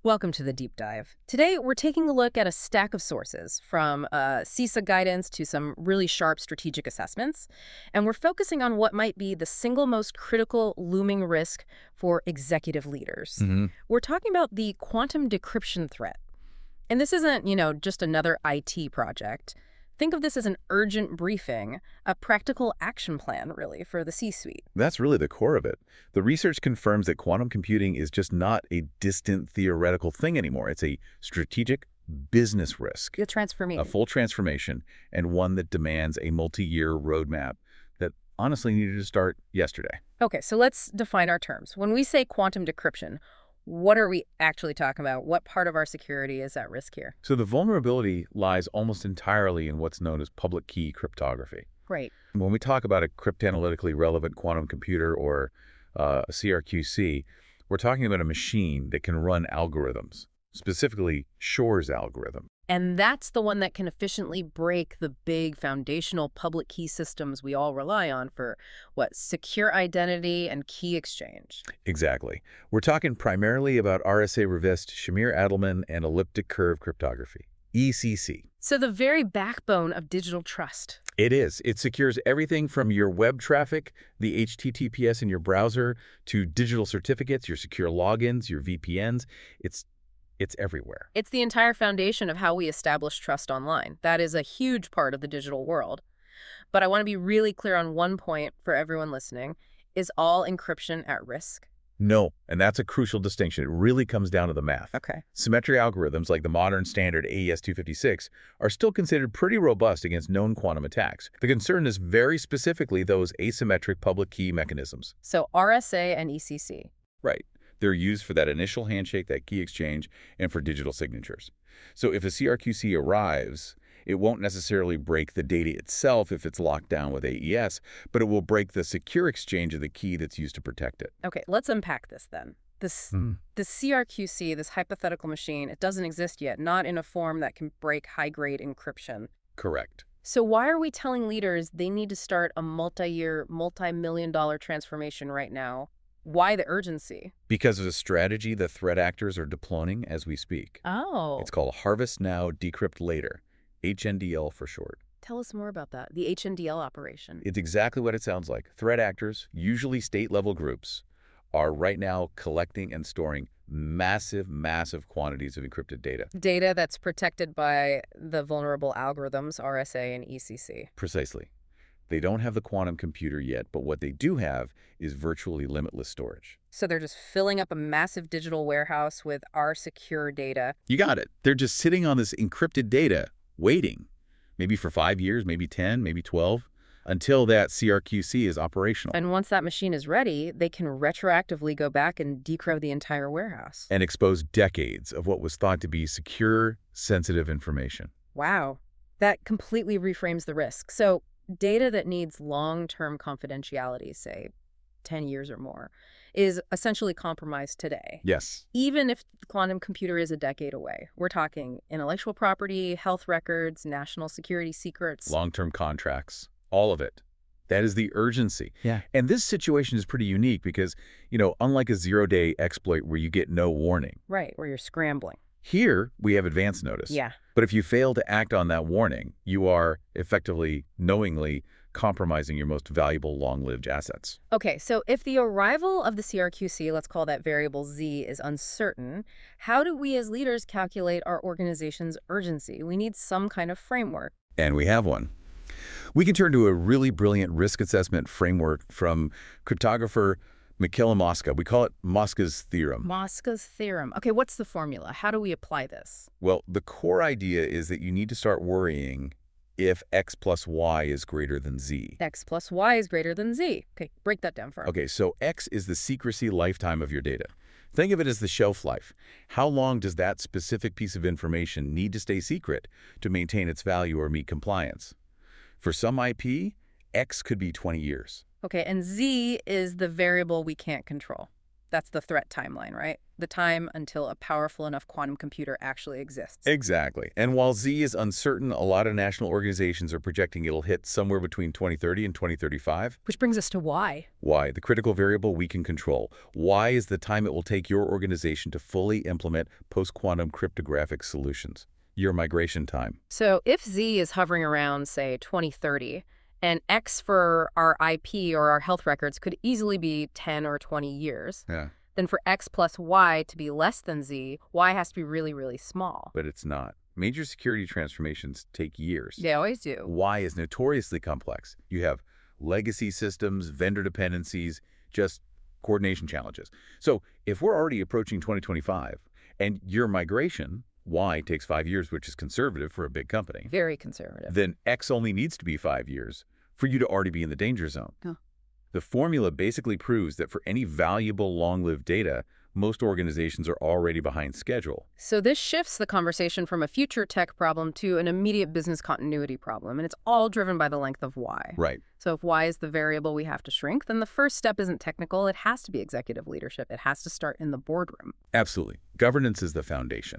Welcome to the deep dive. Today, we're taking a look at a stack of sources, from CISA guidance to some really sharp strategic assessments, and we're focusing on what might be the single most critical looming risk for executive leaders. We're talking about the quantum decryption threat. And this isn't, just another IT project. Think of this as an urgent briefing, a practical action plan, really, for the C-suite. That's really the core of it. The research confirms that quantum computing is just not a distant theoretical thing anymore. It's a strategic business risk. The transformation. A full transformation, and one that demands a multi-year roadmap that honestly needed to start yesterday. Okay, so let's define our terms. When we say quantum decryption, what are we actually talking about? What part of our security is at risk here? So the vulnerability lies almost entirely in what's known as public key cryptography. Right. When we talk about a cryptanalytically relevant quantum computer or a CRQC, we're talking about a machine that can run algorithms, specifically Shor's algorithm. And that's the one that can efficiently break the big foundational public key systems we all rely on for, secure identity and key exchange. Exactly. We're talking primarily about RSA Revest, Shamir-Adleman, and elliptic curve cryptography, ECC. So the very backbone of digital trust. It is. It secures everything from your web traffic, the HTTPS in your browser, to digital certificates, your secure logins, your VPNs. It's everywhere. It's the entire foundation of how we establish trust online. That is a huge part of the digital world. But I want to be really clear on one point for everyone listening. Is all encryption at risk? No, and that's a crucial distinction. It really comes down to the math. Okay. Symmetry algorithms like the modern standard AES-256 are still considered pretty robust against known quantum attacks. The concern is very specifically those asymmetric public key mechanisms. So RSA and ECC. Right. They're used for that initial handshake, that key exchange, and for digital signatures. So if a CRQC arrives, it won't necessarily break the data itself if it's locked down with AES, but it will break the secure exchange of the key that's used to protect it. Okay, let's unpack this then. The CRQC, this hypothetical machine, it doesn't exist yet, not in a form that can break high-grade encryption. Correct. So why are we telling leaders they need to start a multi-year, multi-million-dollar transformation right now? Why the urgency? Because of a strategy the threat actors are deploying as we speak. Oh. It's called Harvest Now, Decrypt Later, HNDL for short. Tell us more about that, the HNDL operation. It's exactly what it sounds like. Threat actors, usually state-level groups, are right now collecting and storing massive quantities of encrypted data. Data that's protected by the vulnerable algorithms, RSA and ECC. Precisely. They don't have the quantum computer yet, but what they do have is virtually limitless storage. So they're just filling up a massive digital warehouse with our secure data. You got it. They're just sitting on this encrypted data, waiting, maybe for 5 years, maybe 10, maybe 12, until that CRQC is operational. And once that machine is ready, they can retroactively go back and decrypt the entire warehouse. And expose decades of what was thought to be secure, sensitive information. Wow. That completely reframes the risk. So data that needs long-term confidentiality, say 10 years or more, is essentially compromised today. Yes. Even if the quantum computer is a decade away. We're talking intellectual property, health records, national security secrets. Long-term contracts, all of it. That is the urgency. Yeah. And this situation is pretty unique because, unlike a zero-day exploit where you get no warning. Right, where you're scrambling. Here, we have advance notice. Yeah. But if you fail to act on that warning, you are effectively, knowingly compromising your most valuable long-lived assets. Okay, so if the arrival of the CRQC, let's call that variable Z, is uncertain, how do we as leaders calculate our organization's urgency? We need some kind of framework. And we have one. We can turn to a really brilliant risk assessment framework from cryptographer Michaela Mosca. We call it Mosca's theorem. Mosca's theorem. Okay, what's the formula? How do we apply this? Well, the core idea is that you need to start worrying if X plus Y is greater than Z. X plus Y is greater than Z. Okay, break that down for us. Okay, so X is the secrecy lifetime of your data. Think of it as the shelf life. How long does that specific piece of information need to stay secret to maintain its value or meet compliance? For some IP, X could be 20 years. Okay, and Z is the variable we can't control. That's the threat timeline, right? The time until a powerful enough quantum computer actually exists. Exactly. And while Z is uncertain, a lot of national organizations are projecting it'll hit somewhere between 2030 and 2035. Which brings us to why. Why? The critical variable we can control. Why is the time it will take your organization to fully implement post-quantum cryptographic solutions? Your migration time. So if Z is hovering around, say, 2030, and X for our IP or our health records could easily be 10 or 20 years, Yeah. then for X plus Y to be less than Z, Y has to be really, really small. But it's not. Major security transformations take years. They always do. Y is notoriously complex. You have legacy systems, vendor dependencies, just coordination challenges. So if we're already approaching 2025 and your migration, Y, takes 5 years, which is conservative for a big company, Very conservative. then X only needs to be 5 years for you to already be in the danger zone. Huh. The formula basically proves that for any valuable long-lived data, most organizations are already behind schedule. So this shifts the conversation from a future tech problem to an immediate business continuity problem, and it's all driven by the length of Y. Right. So if Y is the variable we have to shrink, then the first step isn't technical. It has to be executive leadership. It has to start in the boardroom. Absolutely. Governance is the foundation.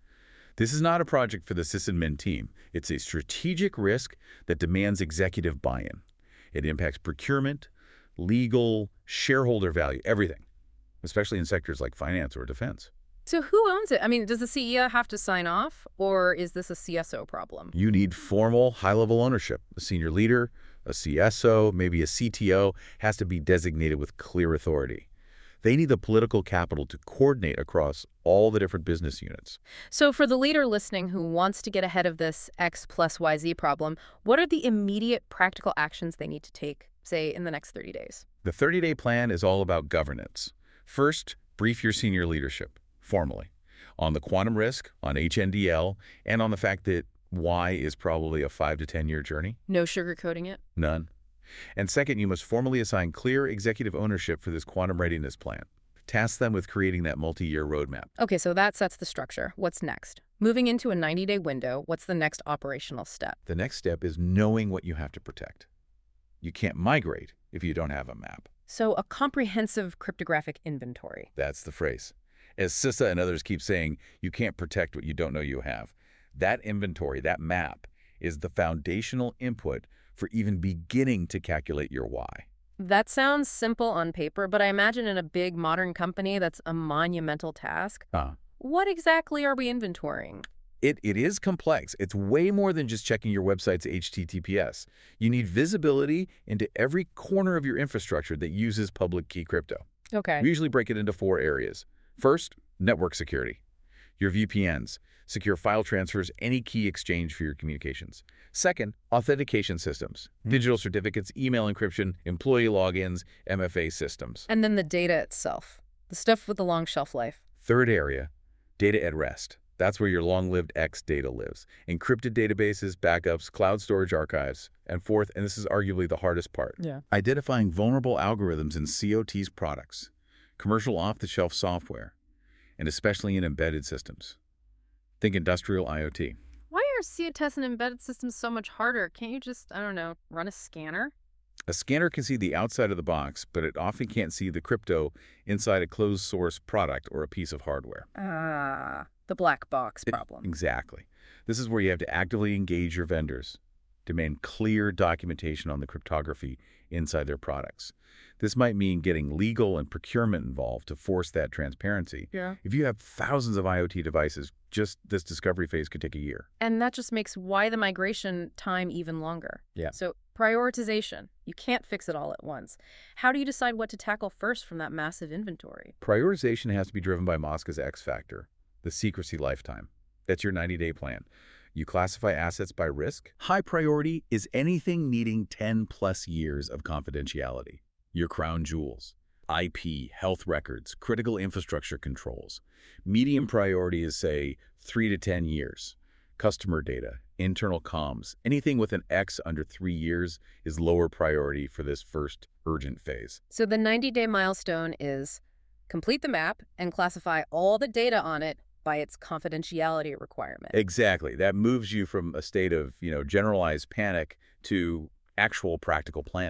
This is not a project for the sysadmin team. It's a strategic risk that demands executive buy-in. It impacts procurement, legal, shareholder value, everything, especially in sectors like finance or defense. So who owns it? I mean, does the CEO have to sign off, or is this a CSO problem? You need formal, high-level ownership. A senior leader, a CSO, maybe a CTO has to be designated with clear authority. They need the political capital to coordinate across all the different business units. So for the leader listening who wants to get ahead of this X plus YZ problem, what are the immediate practical actions they need to take, say, in the next 30 days? The 30-day plan is all about governance. First, brief your senior leadership, formally, on the quantum risk, on HNDL, and on the fact that Y is probably a 5 to 10-year journey. No sugarcoating it? None. And second, you must formally assign clear executive ownership for this quantum readiness plan. Task them with creating that multi-year roadmap. Okay, so that sets the structure. What's next? Moving into a 90-day window, what's the next operational step? The next step is knowing what you have to protect. You can't migrate if you don't have a map. So a comprehensive cryptographic inventory. That's the phrase. As CISA and others keep saying, you can't protect what you don't know you have. That inventory, that map, is the foundational input for even beginning to calculate your Y. That sounds simple on paper, but I imagine in a big modern company that's a monumental task. What exactly are we inventorying? It is complex. It's way more than just checking your website's HTTPS. You need visibility into every corner of your infrastructure that uses public key crypto. Okay. We usually break it into 4 areas. First, network security. Your VPNs, secure file transfers, any key exchange for your communications. Second, authentication systems, digital certificates, email encryption, employee logins, MFA systems. And then the data itself, the stuff with the long shelf life. Third area, data at rest. That's where your long-lived X data lives. Encrypted databases, backups, cloud storage archives. And fourth, and this is arguably the hardest part, identifying vulnerable algorithms in COT's products, commercial off-the-shelf software, and especially in embedded systems. Think industrial IoT. Why are COTS and embedded systems so much harder? Can't you just, I don't know, run a scanner? A scanner can see the outside of the box, but it often can't see the crypto inside a closed-source product or a piece of hardware. The black box problem. Exactly. This is where you have to actively engage your vendors, demand clear documentation on the cryptography inside their products. This might mean getting legal and procurement involved to force that transparency. Yeah. If you have thousands of IoT devices, just this discovery phase could take a year. And that just makes why the migration time even longer. Yeah. So prioritization. You can't fix it all at once. How do you decide what to tackle first from that massive inventory? Prioritization has to be driven by Mosca's X factor, the secrecy lifetime. That's your 90-day plan. You classify assets by risk. High priority is anything needing 10+ years of confidentiality. Your crown jewels, IP, health records, critical infrastructure controls. Medium priority is, say, 3 to 10 years. Customer data, internal comms, anything with an X under 3 years is lower priority for this first urgent phase. So the 90-day milestone is complete the map and classify all the data on it by its confidentiality requirement. Exactly. That moves you from a state of, generalized panic to actual practical planning.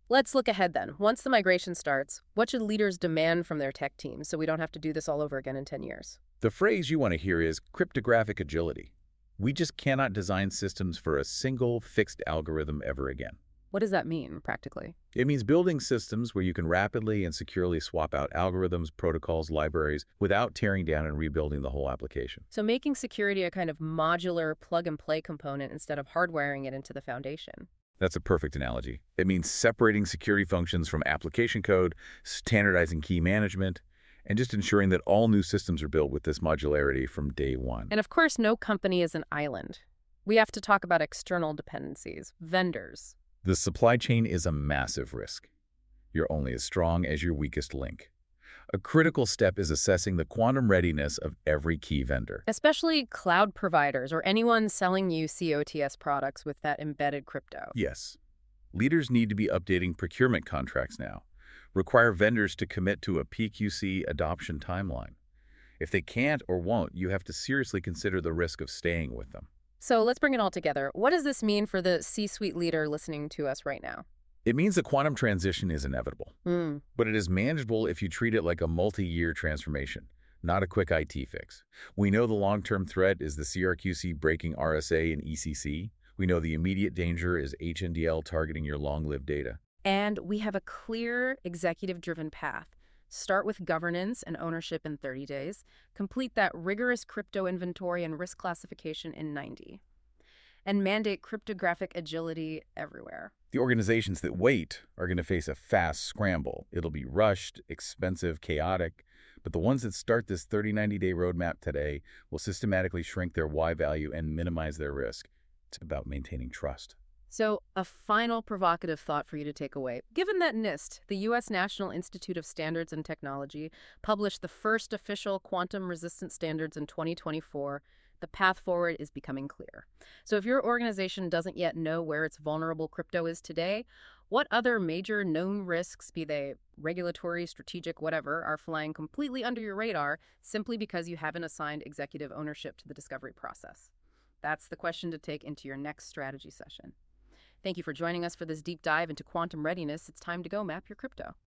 Let's look ahead then. Once the migration starts, what should leaders demand from their tech teams so we don't have to do this all over again in 10 years? The phrase you want to hear is cryptographic agility. We just cannot design systems for a single fixed algorithm ever again. What does that mean, practically? It means building systems where you can rapidly and securely swap out algorithms, protocols, libraries without tearing down and rebuilding the whole application. So making security a kind of modular plug-and-play component instead of hardwiring it into the foundation. That's a perfect analogy. It means separating security functions from application code, standardizing key management, and just ensuring that all new systems are built with this modularity from day one. And of course, no company is an island. We have to talk about external dependencies, vendors. The supply chain is a massive risk. You're only as strong as your weakest link. A critical step is assessing the quantum readiness of every key vendor. Especially cloud providers or anyone selling you COTS products with that embedded crypto. Yes. Leaders need to be updating procurement contracts now. Require vendors to commit to a PQC adoption timeline. If they can't or won't, you have to seriously consider the risk of staying with them. So let's bring it all together. What does this mean for the C-suite leader listening to us right now? It means the quantum transition is inevitable, Hmm. but it is manageable if you treat it like a multi-year transformation, not a quick IT fix. We know the long-term threat is the CRQC breaking RSA and ECC. We know the immediate danger is HNDL targeting your long-lived data. And we have a clear executive-driven path. Start with governance and ownership in 30 days. Complete that rigorous crypto inventory and risk classification in 90. And mandate cryptographic agility everywhere. The organizations that wait are going to face a fast scramble. It'll be rushed, expensive, chaotic. But the ones that start this 30-90-day roadmap today will systematically shrink their Y value and minimize their risk. It's about maintaining trust. So, a final provocative thought for you to take away. Given that NIST, the U.S. National Institute of Standards and Technology, published the first official quantum-resistant standards in 2024, the path forward is becoming clear. So if your organization doesn't yet know where its vulnerable crypto is today, what other major known risks, be they regulatory, strategic, whatever, are flying completely under your radar simply because you haven't assigned executive ownership to the discovery process? That's the question to take into your next strategy session. Thank you for joining us for this deep dive into quantum readiness. It's time to go map your crypto.